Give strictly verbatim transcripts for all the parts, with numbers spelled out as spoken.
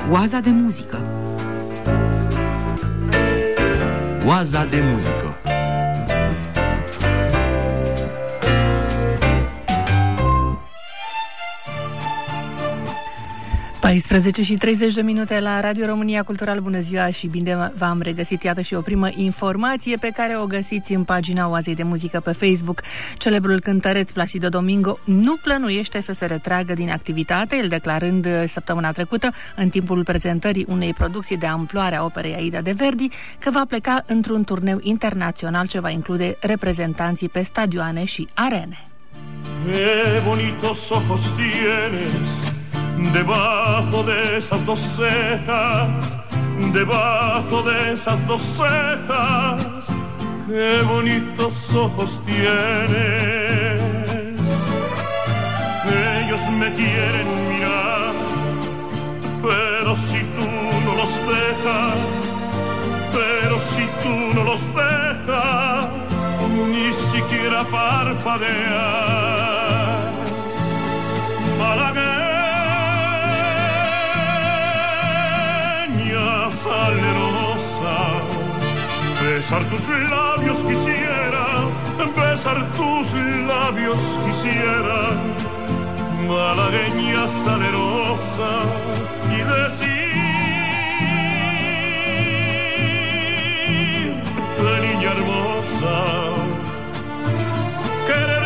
Oaza de muzică. Oaza de muzică. paisprezece și treizeci de minute la Radio România Cultural. Bună ziua și bine v-am regăsit. Iată și o primă informație pe care o găsiți în pagina Oazei de Muzică pe Facebook. Celebrul cântăreț Placido Domingo nu plănuiește să se retragă din activitate, el declarând săptămâna trecută, în timpul prezentării unei producții de amploare a operei Aida de Verdi, că va pleca într-un turneu internațional ce va include reprezentanții pe stadioane și arene. Qué bonitos ojos tienes debajo de esas dos cejas, debajo de esas dos cejas, qué bonitos ojos tienes. Ellos me quieren mirar, pero si tú no los dejas, pero si tú no los dejas, ni siquiera parpadear. Malagueña salerosa, besar tus labios quisiera, besar tus labios quisiera. Malagueña salerosa, y decir, niña hermosa, querer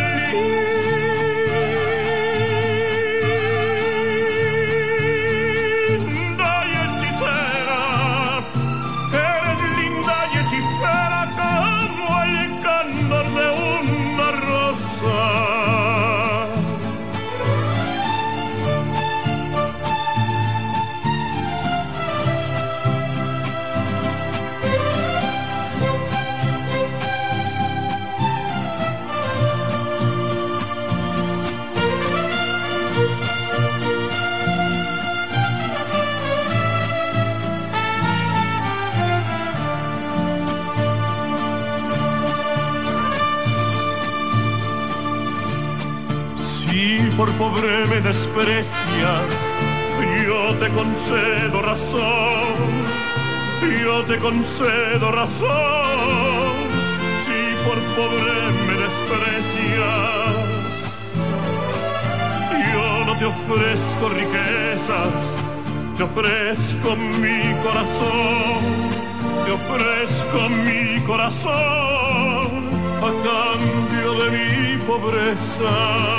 linda y hechicera, querer linda y hechicera como el candor de una rosa. Por pobre me desprecias, yo te concedo razón, yo te concedo razón. Si por pobre me desprecias, yo no te ofrezco riquezas, te ofrezco mi corazón, te ofrezco mi corazón a cambio de mi pobreza.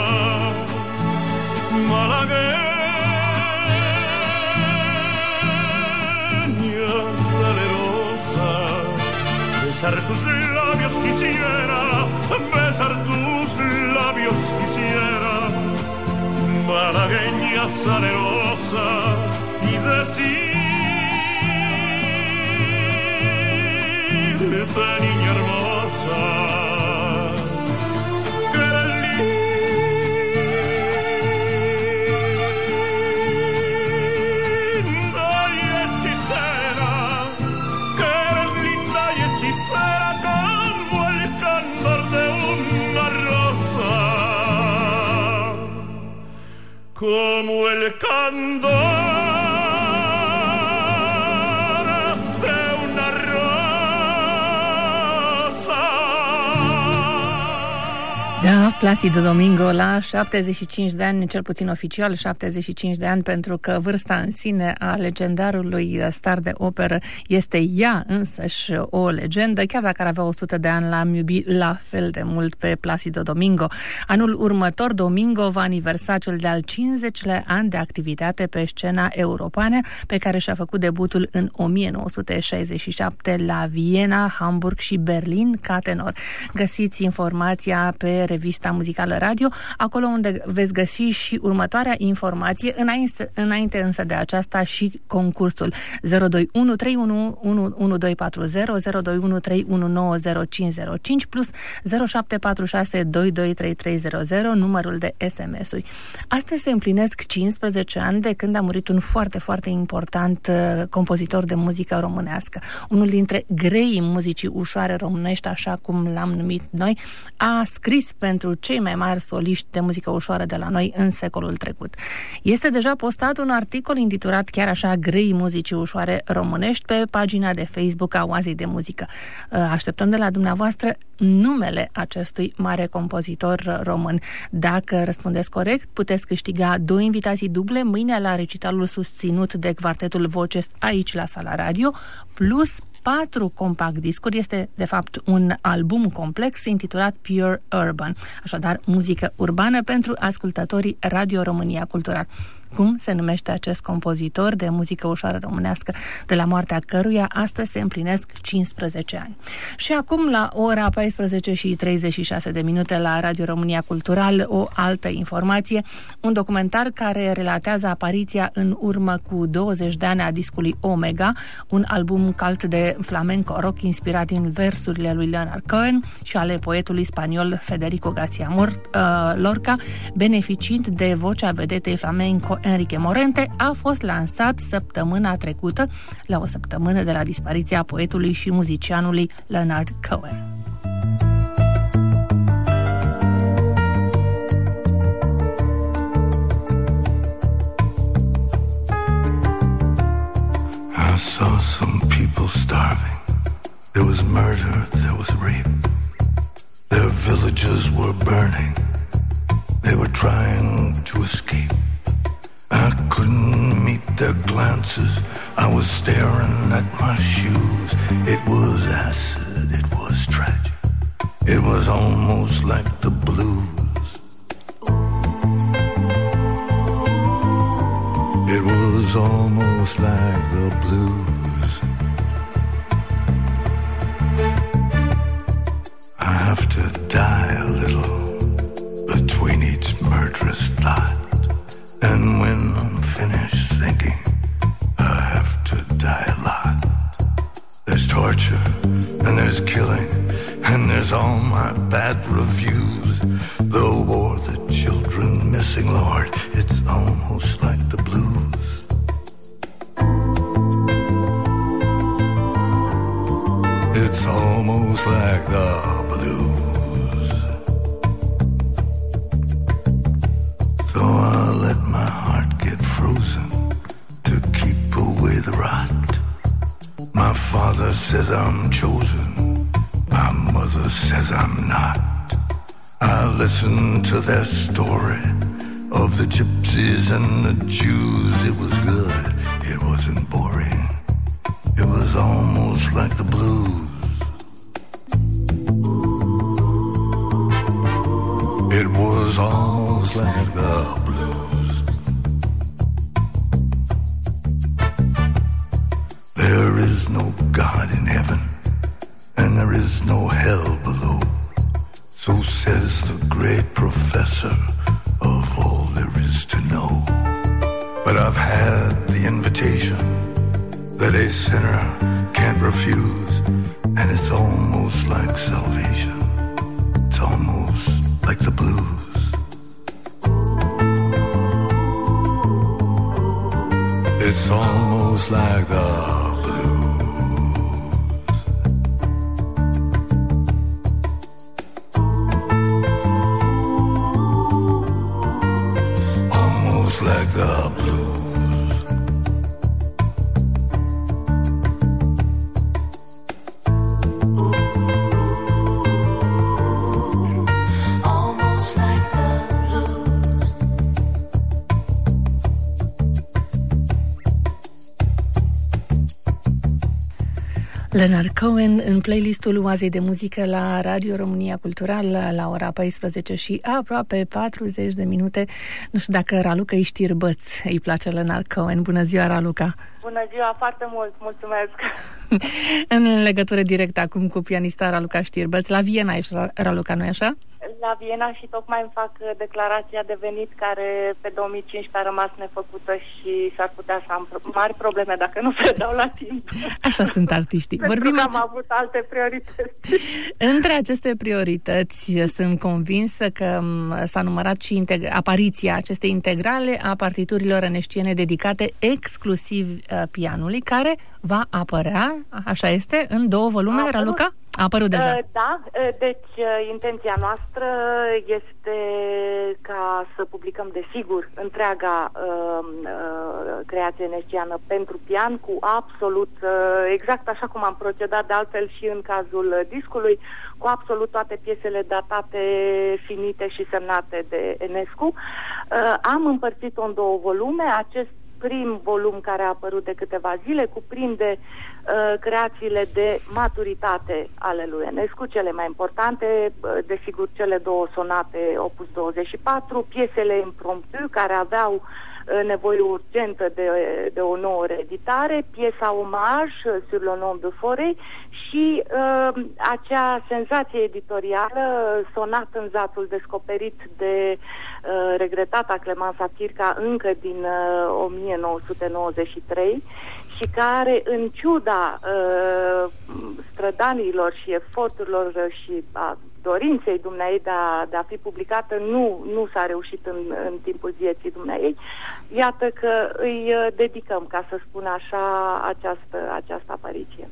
Malagueña salerosa, besar tus labios quisiera, besar tus labios quisiera. Malagueña salerosa, y decirte, niña hermosa, como el candor de una rosa. Da, Placido Domingo la șaptezeci și cinci de ani, cel puțin oficial șaptezeci și cinci de ani, pentru că vârsta în sine a legendarului star de operă este ea însăși o legendă. Chiar dacă ar avea o sută de ani, l-am iubit la fel de mult pe Placido Domingo. Anul următor, Domingo va aniversa cel de-al cincizecilea an de activitate pe scena europeană, pe care și-a făcut debutul în o mie nouă sute șaizeci și șapte la Viena, Hamburg și Berlin ca tenor. Găsiți informația pe revista muzicală Radio, acolo unde veți găsi și următoarea informație, înainte, înainte însă de aceasta și concursul zero doi unu trei unu unu unu doi patru zero, zero doi unu trei unu nouă zero cinci zero cinci plus zero șapte patru șase doi doi trei trei zero zero, numărul de S M S-uri. Astăzi se împlinesc cincisprezece ani de când a murit un foarte, foarte important uh, compozitor de muzică românească. Unul dintre greii muzicii ușoare românești, așa cum l-am numit noi, a scris pentru cei mai mari soliști de muzică ușoară de la noi în secolul trecut. Este deja postat un articol intitulat chiar așa, Grei muzicii ușoare românești, pe pagina de Facebook a Oazei de Muzică. Așteptăm de la dumneavoastră numele acestui mare compozitor român. Dacă răspundeți corect, puteți câștiga două invitații duble mâine la recitalul susținut de Quartetul Voces aici la Sala Radio, plus patru compact discuri. Este de fapt un album complex intitulat Pure Urban, așadar muzică urbană pentru ascultătorii Radio România Cultural. Cum se numește acest compozitor de muzică ușoară românească, de la moartea căruia astăzi se împlinesc cincisprezece ani. Și acum, la ora paisprezece și treizeci și șase de minute la Radio România Cultural, o altă informație, un documentar care relatează apariția în urmă cu douăzeci de ani a discului Omega, un album cult de flamenco rock inspirat din versurile lui Leonard Cohen și ale poetului spaniol Federico García Lorca, beneficiind de vocea vedetei flamenco Enrique Morente, a fost lansat săptămâna trecută, la o săptămână de la dispariția poetului și muzicianului Leonard Cohen. I saw some people starving. There was murder, there was rape. Their villages were burning. They were trying to escape. I couldn't meet their glances. I was staring at my shoes. It was acid, it was tragic. It was almost like the blues. It was almost like the blues. I have to die a little between each murderous thought. And when I'm finished thinking, I have to die a lot. There's torture, and there's killing, and there's all my bad reviews. The war, the children missing, Lord, it's almost like the blues. It's almost like the blues. So I let my heart get frozen to keep away the rot. My father says I'm chosen, my mother says I'm not. I listen to their story of the gypsies and the Jews. It was good, it wasn't boring. It was almost like the blues. It was almost like the blues. There is no God in heaven, and there is no hell below. So says the great professor of all there is to know. But I've had the invitation that a sinner can't refuse, and it's almost like salvation. It's almost like the blues. It's almost like the blues. Almost like the blues. Leonard Cohen în playlistul Oazei de Muzică la Radio România Cultural la ora paisprezece și aproape patruzeci de minute. Nu știu dacă Raluca Iștirbăț îi place Leonard Cohen. Bună ziua, Raluca! Bună ziua, foarte mult, mulțumesc! În legătură directă acum cu pianista Raluca Iștirbăț, la Viena ești, Raluca, nu-i așa? La Viena și tocmai îmi fac declarația de venit care pe două mii cincisprezece a rămas nefăcută și s-ar putea să am mari probleme dacă nu predau la timp. Așa sunt artiștii. Pentru Vorbim... că am avut alte priorități. Între aceste priorități sunt convinsă că s-a numărat și integ- apariția acestei integrale a partiturilor răneștiene dedicate exclusiv uh, pianului, care va apărea, așa este, în două volume, Absolut. Raluca? A apărut deja. Da, deci intenția noastră este ca să publicăm, desigur, întreaga uh, uh, creație nesciană pentru pian, cu absolut, uh, exact așa cum am procedat de altfel și în cazul discului, cu absolut toate piesele datate, finite și semnate de Enescu. Uh, am împărțit-o în două volume. Acest prim volum, care a apărut de câteva zile, cuprinde uh, creațiile de maturitate ale lui Enescu, cele mai importante, uh, desigur cele două sonate opus douăzeci și patru, piesele impromptu, care aveau uh, nevoie urgentă de, de o nouă reeditare, piesa Omaj, Sur le nom de Forêt, și uh, acea senzație editorială, sonat în zațul descoperit de uh, regretata Clemența Chirca încă din uh, o mie nouă sute nouăzeci și trei, și care, în ciuda uh, strădanilor și eforturilor și a dorinței dumneai de a, de a fi publicată, nu, nu s-a reușit în, în timpul vieții dumneai. Iată că îi dedicăm, ca să spun așa, această, această apariție.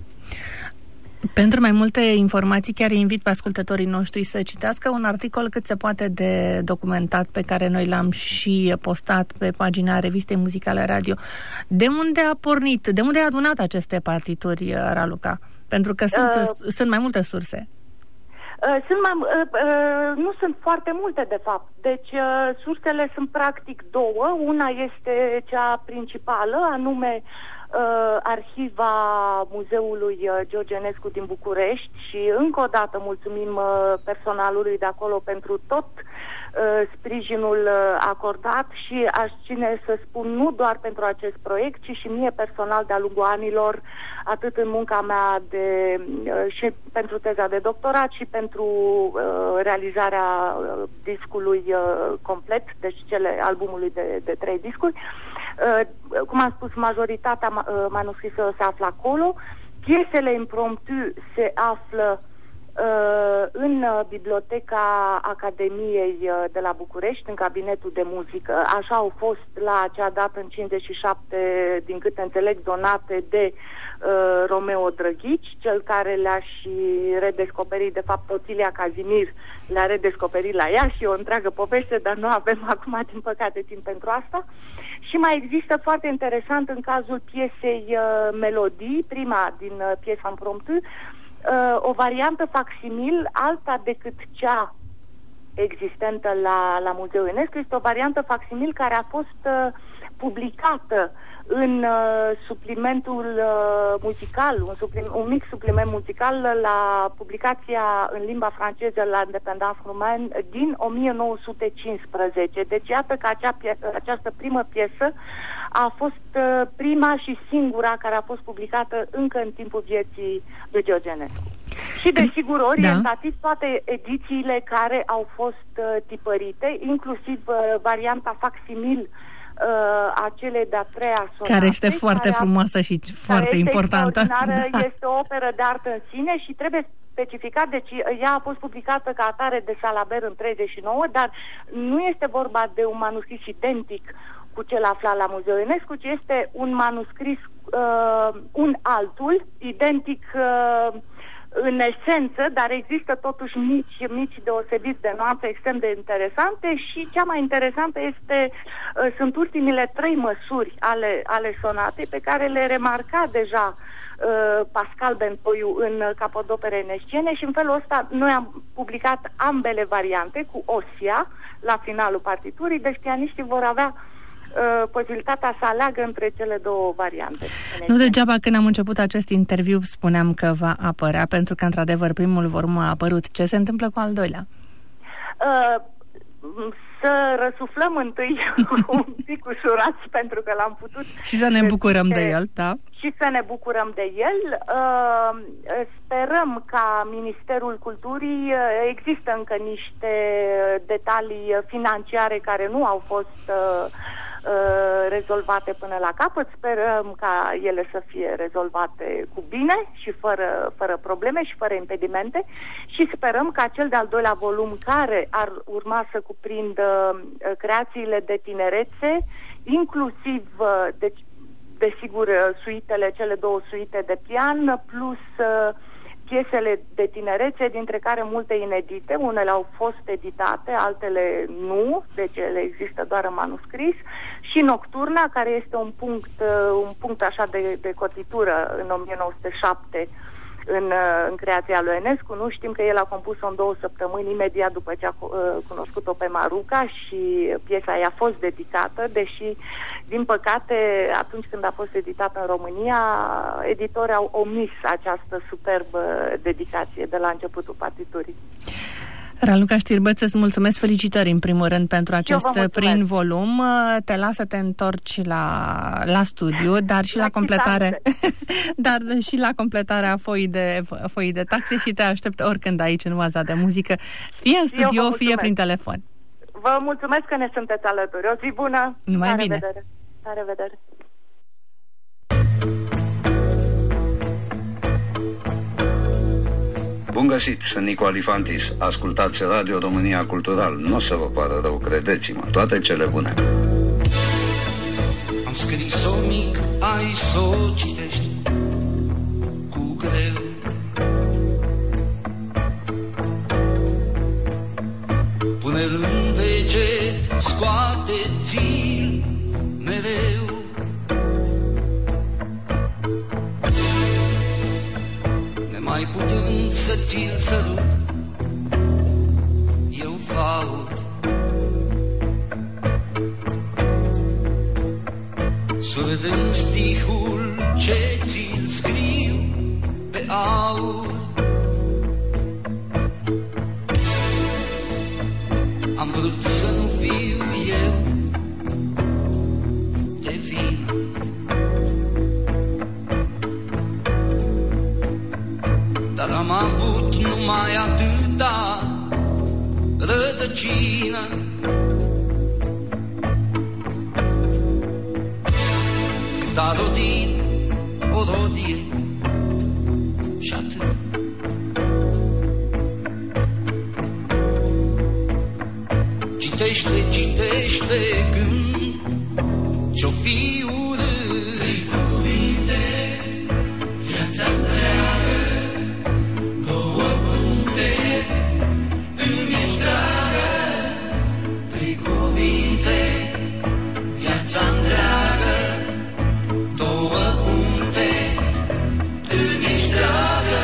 Pentru mai multe informații, chiar invit pe ascultătorii noștri să citească un articol cât se poate de documentat, pe care noi l-am și postat pe pagina Revistei Muzicale Radio. De unde a pornit, de unde a adunat aceste partituri, Raluca? Pentru că sunt, uh, sunt mai multe surse. Uh, sunt mai, uh, uh, nu sunt foarte multe, de fapt. Deci, uh, sursele sunt practic două. Una este cea principală, anume Uh, arhiva Muzeului uh, George Enescu din București, și încă o dată mulțumim uh, personalului de acolo pentru tot uh, sprijinul uh, acordat, și aș ține să spun nu doar pentru acest proiect, ci și mie personal de-a lungul anilor, atât în munca mea de, uh, și pentru teza de doctorat și pentru uh, realizarea uh, discului uh, complet, deci cele albumului de, de trei discuri. Uh, cum am spus, majoritatea uh, manuscriselor se află acolo. Piesele impromptu se află uh, în uh, Biblioteca Academiei uh, de la București, în cabinetul de muzică. Așa au fost la acea dată, în cincizeci și șapte, din câte înțeleg, donate de uh, Romeo Drăghici, cel care le-a și redescoperit, de fapt Otilia Cazimir le-a redescoperit la ea, și o întreagă poveste, dar nu avem acum, din păcate, timp pentru asta. Și mai există, foarte interesant, în cazul piesei uh, Melodii, prima din uh, piesa impromptu, uh, o variantă facsimil, alta decât cea existentă la, la Muzeul Enescu. Este o variantă facsimil care a fost uh, publicată în uh, suplimentul uh, muzical, un, suplim, un mic supliment muzical la publicația în limba franceză la Independance Romaine din o mie nouă sute cincisprezece. Deci iată că acea pie- această primă piesă a fost uh, prima și singura care a fost publicată încă în timpul vieții lui George Enescu. Și, desigur, orientativ da. toate edițiile care au fost uh, tipărite, inclusiv uh, varianta facsimil uh, acele de-a treia sonate. Care este foarte care frumoasă și foarte importantă. Da. Este o operă de artă în sine și trebuie specificat, deci ea a fost publicată ca atare de Salabert în treizeci și nouă, dar nu este vorba de un manuscris identic cu cel aflat la Muzeul Enescu, ci este un manuscris, uh, un altul, identic uh, în esență, dar există totuși mici, mici deosebiri de nuanțe extrem de interesante, și cea mai interesantă este, uh, sunt ultimile trei măsuri ale, ale sonatei, pe care le remarca deja uh, Pascal Bentoiu în Capodopere enesciene, și în felul ăsta noi am publicat ambele variante cu Osia la finalul partiturii, deci pianiștii vor avea Uh, posibilitatea să aleagă între cele două variante. Nu degeaba când am început acest interviu spuneam că va apărea, pentru că într-adevăr primul volum a apărut. Ce se întâmplă cu al doilea? Uh, să răsuflăm întâi un pic ușurați, pentru că l-am putut... Și să ne bucurăm de, de el, da? Și să ne bucurăm de el. Uh, sperăm ca Ministerul Culturii, uh, există încă niște detalii financiare care nu au fost uh, rezolvate până la capăt. Sperăm ca ele să fie rezolvate cu bine și fără, fără probleme și fără impedimente, și sperăm ca cel de-al doilea volum, care ar urma să cuprindă creațiile de tinerețe, inclusiv, deci, desigur, suitele, cele două suite de pian, plus piesele de tinerețe, dintre care multe inedite, unele au fost editate, altele nu, deci ele există doar în manuscris, și Nocturna, care este un punct, un punct așa de, de cotitură în o mie nouă sute șapte în, în creația lui Enescu. Nu știm că el a compus-o în două săptămâni imediat după ce a cunoscut-o pe Maruca și piesa i-a fost dedicată, deși, din păcate, atunci când a fost editată în România, editorii au omis această superbă dedicație de la începutul partiturii. Raluca Știrbăț, îți mulțumesc, felicitări în primul rând pentru acest prim volum. Te las să te întorci la, la studiu, dar și la, la completare dar și la completarea foii de, foii de taxe și te aștept oricând aici în Oaza de Muzică, fie în studio, fie prin telefon. Vă mulțumesc că ne sunteți alături. O zi bună! Numai la bine! Revedere. La revedere! Bun găsit, sunt Nico Alifantis. Ascultați Radio România Cultural. Nu o să vă pară rău, credeți-mă. Toate cele bune. Am scris-o mic, ai s-o citești cu greu. Pune-l în deget, scoate-ți-l mereu. Mai putând să ți-l sărut, eu fac surâdând stihul ce ți-l scriu pe aur. Am vrut să nu fiu eu de vină, dar am avut numai atâta rădăcină. Cât a rodit o rodie și atât. Citește, citește când ce-o fi urât. Trei cuvinte, viața întreagă, două puncte, îmi ești dragă. Trei cuvinte, viața întreagă, două puncte, îmi ești dragă.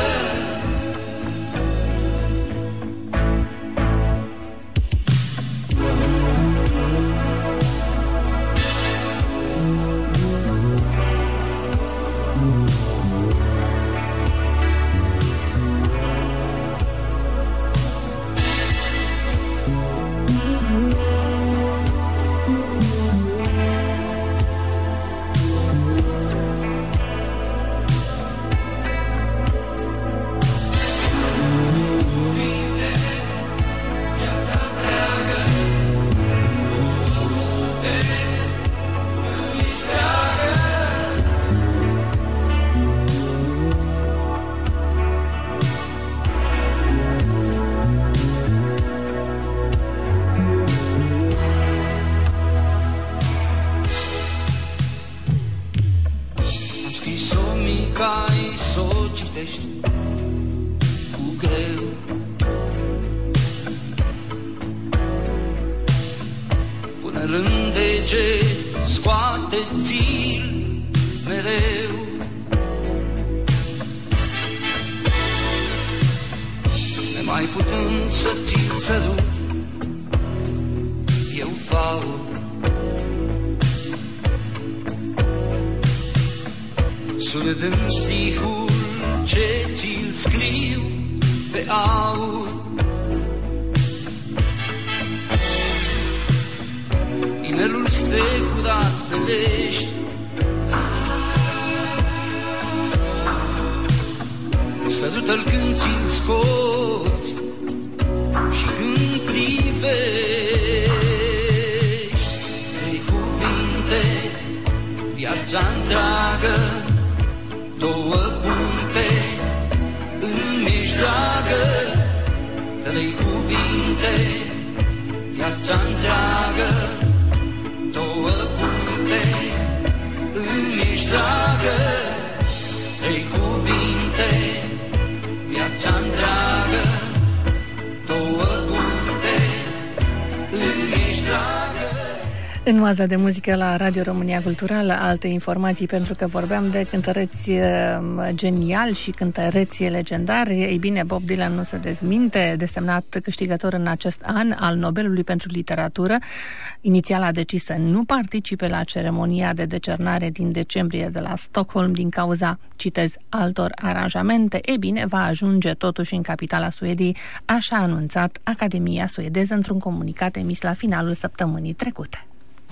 Sărută-l când ți-l scoți și când privești. Trei cuvinte, viața întreagă, două puncte, îmi ești dragă. Trei cuvinte, viața întreagă, două puncte, îmi ești dragă. Trei cuvinte, În oaza de muzică la Radio România Culturală, alte informații, pentru că vorbeam de cântăreți geniali și cântăreți legendari. Ei bine, Bob Dylan nu se dezminte, desemnat câștigător în acest an al Nobelului pentru literatură. Inițial a decis să nu participe la ceremonia de decernare din decembrie de la Stockholm din cauza, citez, altor aranjamente. Ei bine, va ajunge totuși în capitala Suediei, așa a anunțat Academia suedeză într-un comunicat emis la finalul săptămânii trecute.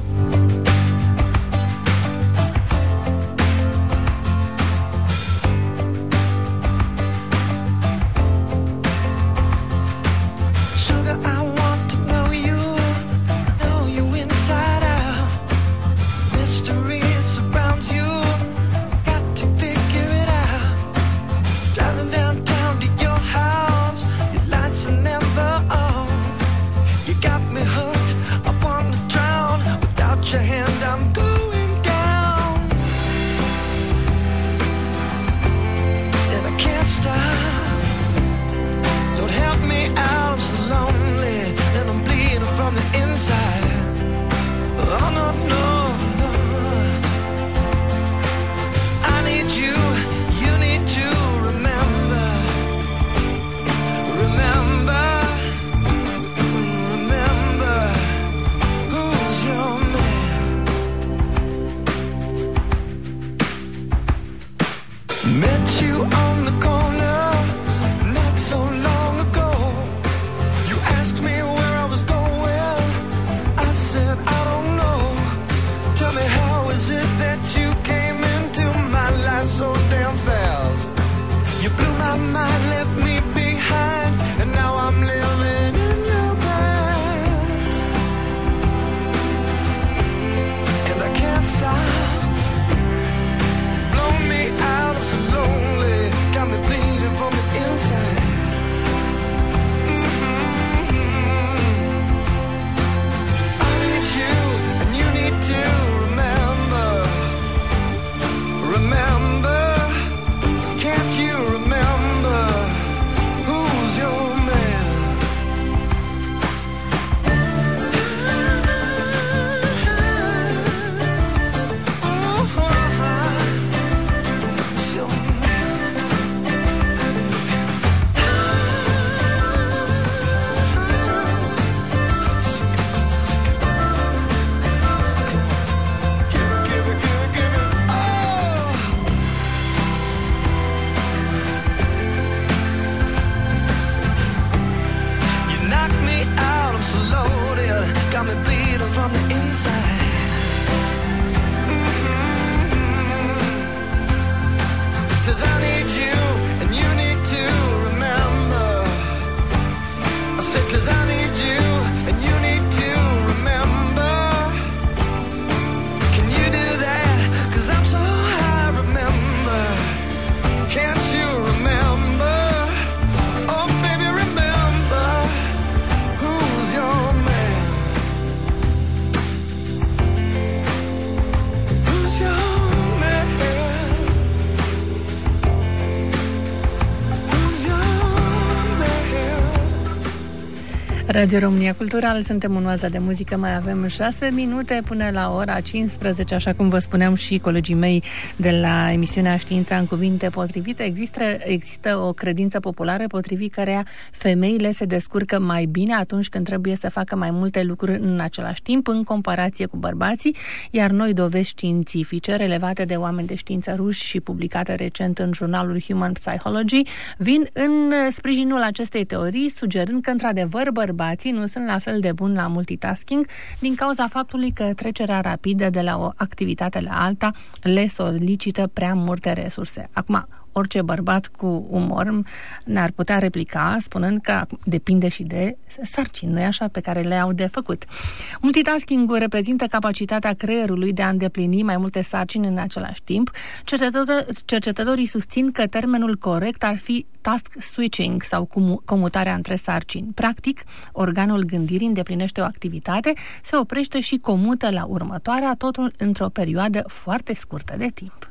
Radio România Cultural, suntem în oaza de muzică, mai avem șase minute până la ora cincisprezece, așa cum vă spuneam și colegii mei de la emisiunea Știința în cuvinte potrivite. Există, există o credință populară potrivit căreia femeile se descurcă mai bine atunci când trebuie să facă mai multe lucruri în același timp, în comparație cu bărbații, iar noi dovezi științifice relevate de oameni de știință ruși și publicate recent în jurnalul Human Psychology vin în sprijinul acestei teorii, sugerând că, într-adevăr, bărbații nu sunt la fel de buni la multitasking din cauza faptului că trecerea rapidă de la o activitate la alta le solicită prea multe resurse. Acum, orice bărbat cu umor ne-ar putea replica spunând că depinde și de sarcini, nu-i așa, pe care le-au de făcut. Multitasking-ul reprezintă capacitatea creierului de a îndeplini mai multe sarcini în același timp. Cercetătorii susțin că termenul corect ar fi task switching sau comutarea între sarcini. Practic, organul gândirii îndeplinește o activitate, se oprește și comută la următoarea, totul într-o perioadă foarte scurtă de timp.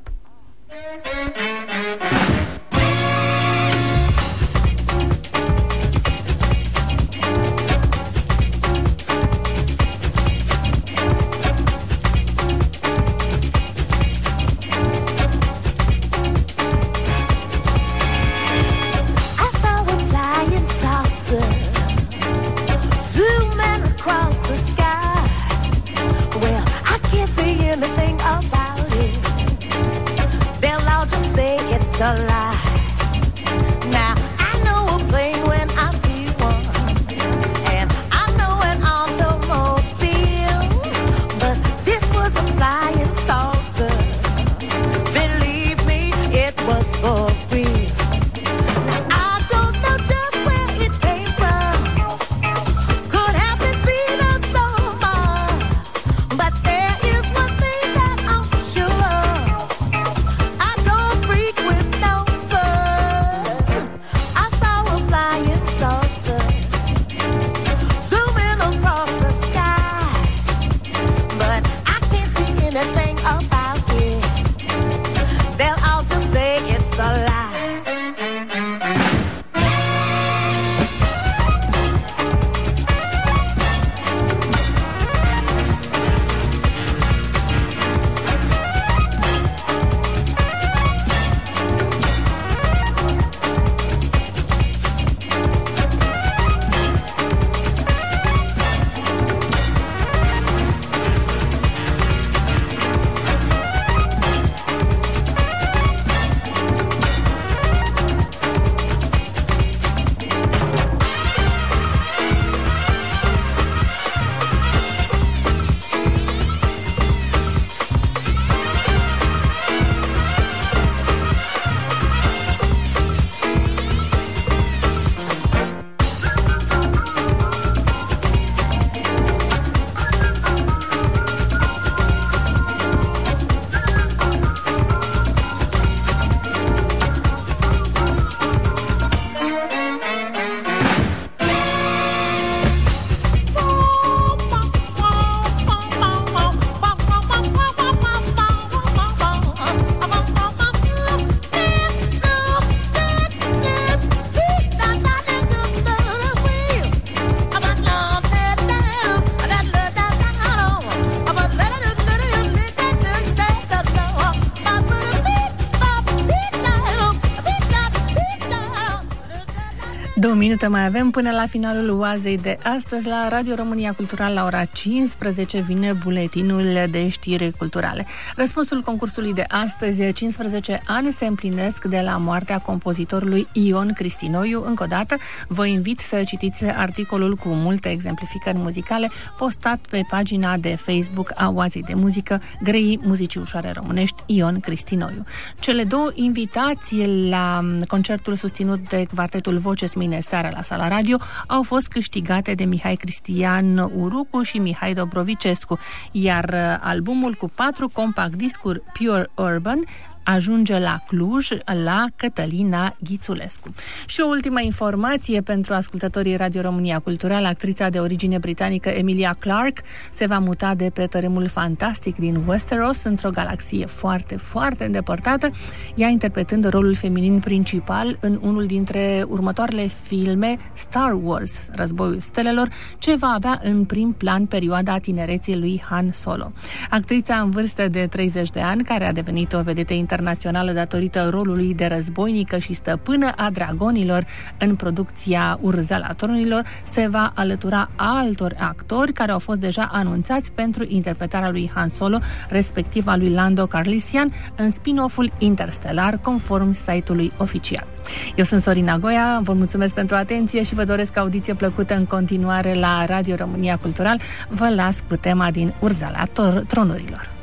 it's a lie. Now I know a plane when I see one, and I know an automobile, but this was a flying saucer. Believe me, it was for real. Now I don't know just where it came from. Could have been Venus or Mars, but there is one thing that I'm sure of. I don't freak with no fuzz. I saw a flying saucer zooming across the sky, but I can't see anything about it. They'll all just say it's a lie. Două minute mai avem până la finalul oazei de astăzi. La Radio România Cultural la ora cincisprezece vine buletinul de știri culturale. Răspunsul concursului de astăzi, cincisprezece ani se împlinesc de la moartea compozitorului Ion Cristinoiu. Încă o dată vă invit să citiți articolul cu multe exemplificări muzicale postat pe pagina de Facebook a Oazei de Muzică, Greii Muzicii Ușoare Românești, Ion Cristinoiu. Cele două invitații la concertul susținut de Quartetul Voces mâine seara la Sala Radio au fost câștigate de Mihai Cristian Urucu și Mihai Dobrovicescu, iar albumul cu patru compact discuri Pure Urban ajunge la Cluj, la Cătălina Ghițulescu. Și o ultimă informație pentru ascultătorii Radio România Cultural: actrița de origine britanică Emilia Clarke se va muta de pe tărâmul fantastic din Westeros într-o galaxie foarte, foarte îndepărtată, ea interpretând rolul feminin principal în unul dintre următoarele filme Star Wars, Războiul Stelelor, ce va avea în prim plan perioada tinereții lui Han Solo. Actrița în vârstă de treizeci de ani, care a devenit o vedetă internațională datorită rolului de războinică și stăpână a dragonilor în producția Urzeala Tronilor, se va alătura altor actori care au fost deja anunțați pentru interpretarea lui Han Solo, respectiv a lui Lando Calrissian, în spin-off-ul Interstellar, conform site-ului oficial. Eu sunt Sorina Goia, vă mulțumesc pentru atenție și vă doresc audiție plăcută în continuare la Radio România Cultural. Vă las cu tema din Urzeala Tronurilor.